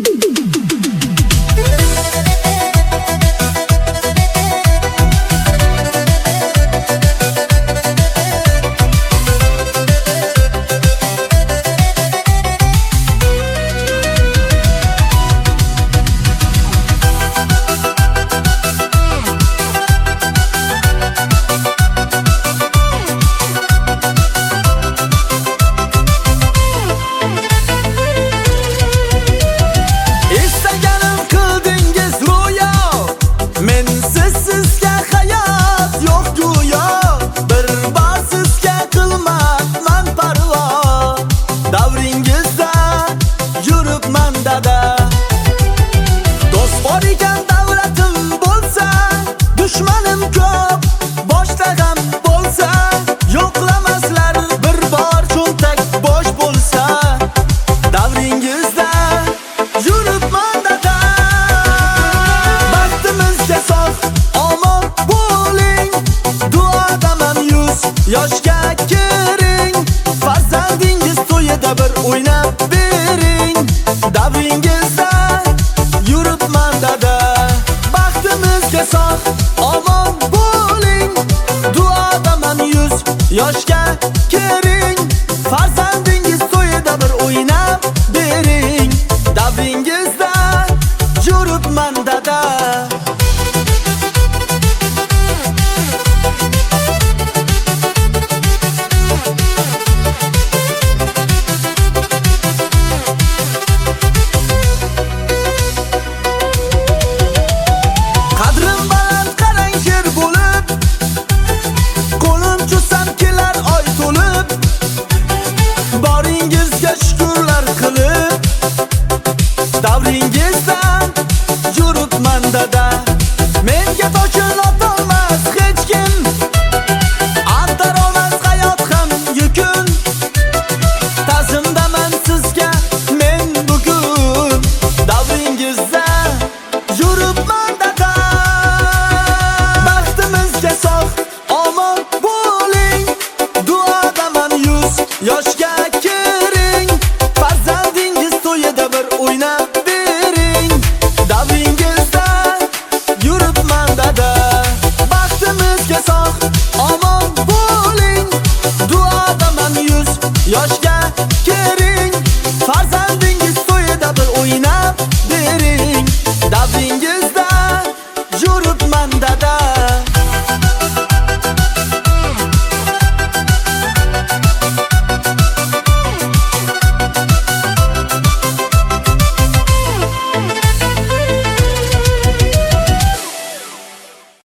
Yoshga kiring, farzandingiz to'yida bir o'ynab bering. Davringizda yuribman dada, baxtimizga sog' omon bo'ling. Duodaman 100 yoshga kiring, farzandingiz to'yida bir o'ynab bering. Davringizda yuribman dada. Davringizdan yuribman dada, menga toshil otolmas hech kim, ag'darolmas hayot ham yukun. Ta'zimdaman sizga men bugun, davringizda yuribman dada. Baxtimizga sog' omon bo'ling, duodaman 100 yoshga kiring, farzandingiz to'yida bir o'ynab